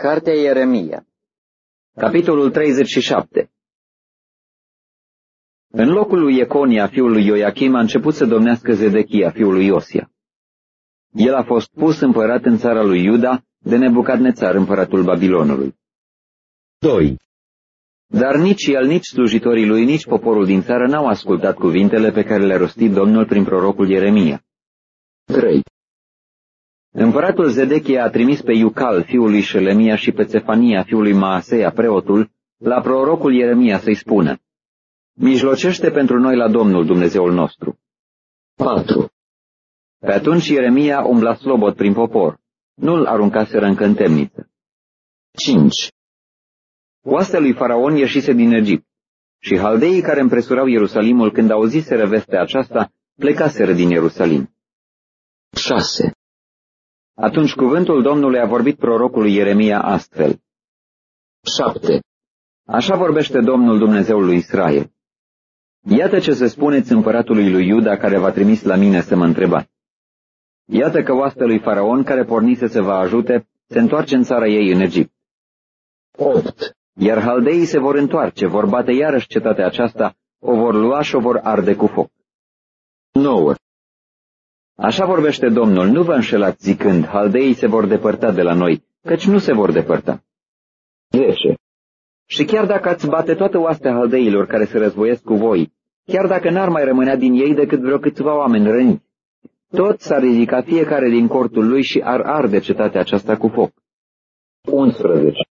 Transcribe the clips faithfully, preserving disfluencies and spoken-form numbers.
Cartea Ieremia, capitolul treizeci și șapte. În locul lui Ieconia, fiul lui Ioachim, a început să domnească Zedechia, fiul lui Iosia. El a fost pus împărat în țara lui Iuda de Nebucadnețar, împăratul Babilonului. doi. Dar nici el, nici slujitorii lui, nici poporul din țară n-au ascultat cuvintele pe care le-a rostit Domnul prin prorocul Ieremia. trei. Împăratul Zedechia a trimis pe Iucal, fiul lui Șelemia, și pe Țefania, fiul lui Maaseia, preotul, la prorocul Ieremia să-i spună: mijlocește pentru noi la Domnul Dumnezeul nostru. patru. Pe atunci Ieremia umbla slobod prin popor, nu-l aruncaseră încă în temniță. cinci. Oastea lui Faraon ieșise din Egipt, și haldeii care împresurau Ierusalimul, când auziseră vestea aceasta, plecaseră din Ierusalim. șase. Atunci cuvântul Domnului a vorbit prorocului Ieremia astfel: șapte. Așa vorbește Domnul Dumnezeul lui Israel: iată ce să spuneți împăratului lui Iuda, care v-a trimis la mine să mă întrebați. Iată că oastea lui Faraon, care pornise să vă ajute, se întoarce în țara ei, în Egipt. opt. Iar haldeii se vor întoarce, vor bate iarăși cetatea aceasta, o vor lua și o vor arde cu foc. nouă. Așa vorbește Domnul: nu vă înșelați zicând, haldeii se vor depărta de la noi, căci nu se vor depărta. zece. Și chiar dacă ați bate toată oastea haldeilor care se războiesc cu voi, chiar dacă n-ar mai rămânea din ei decât vreo câțiva oameni răniți, tot s-ar ridica fiecare din cortul lui și ar arde cetatea aceasta cu foc. unsprezece.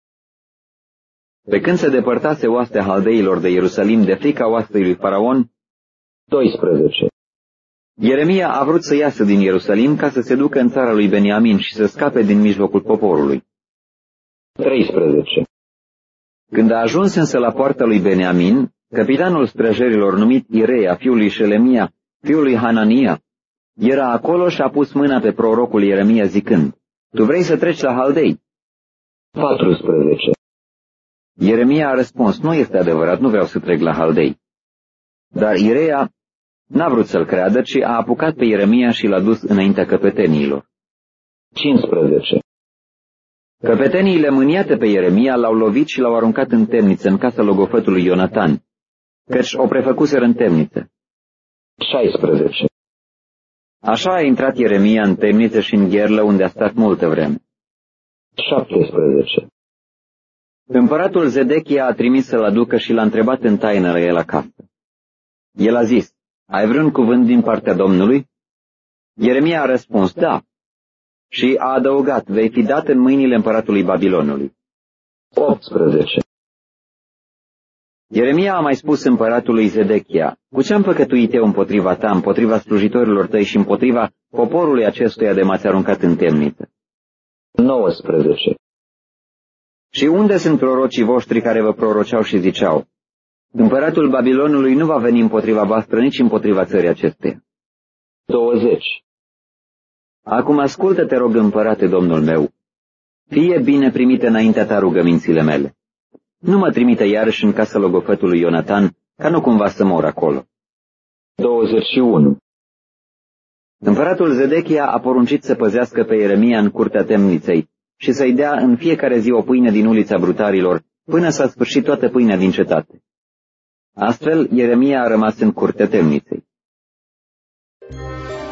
Pe când se depărtase oastea haldeilor de Ierusalim de frica oastei lui Faraon, doisprezece. Ieremia a vrut să iasă din Ierusalim ca să se ducă în țara lui Beniamin și să scape din mijlocul poporului. treisprezece. Când a ajuns însă la poarta lui Beniamin, capitanul străjerilor numit Ireia, fiul lui Șelemia, fiul lui Hanania, era acolo și a pus mâna pe prorocul Ieremia zicând: tu vrei să treci la haldei? paisprezece. Ieremia a răspuns: nu este adevărat, nu vreau să trec la haldei. Dar Ireia n-a vrut să-l creadă, ci a apucat pe Ieremia și l-a dus înaintea căpeteniilor. cincisprezece. Căpeteniile, mâniate pe Ieremia, l-au lovit și l-au aruncat în temniță, în casa logofătului Ionatan, căci o prefăcuseră în temniță. șaisprezece. Așa a intrat Ieremia în temniță și în gherlă, unde a stat multă vreme. șaptesprezece. Împăratul Zedechia a trimis să-l aducă și l-a întrebat în taină la el acasă. El a zis: ai vreun cuvânt din partea Domnului? Ieremia a răspuns: da. Și a adăugat: vei fi dat în mâinile împăratului Babilonului. optsprezece. Ieremia a mai spus împăratului Zedechia: cu ce am păcătuit eu împotriva ta, împotriva slujitorilor tăi și împotriva poporului acestuia de m-ați aruncat în temniță? nouăsprezece. Și unde sunt prorocii voștri care vă proroceau și ziceau: împăratul Babilonului nu va veni împotriva voastră, nici împotriva țării acesteia? douăzeci. Acum ascultă, te rog, împărate, domnul meu, fie bine primite înaintea ta rugămințile mele. Nu mă trimite iarăși în casa logofătului Ionatan, ca nu cumva să mor acolo. douăzeci și unu. Împăratul Zedechia a poruncit să păzească pe Ieremia în curtea temniței și să-i dea în fiecare zi o pâine din ulița brutarilor, până s-a sfârșit toată pâinea din cetate. Astfel, Ieremia a rămas în curtea temniței.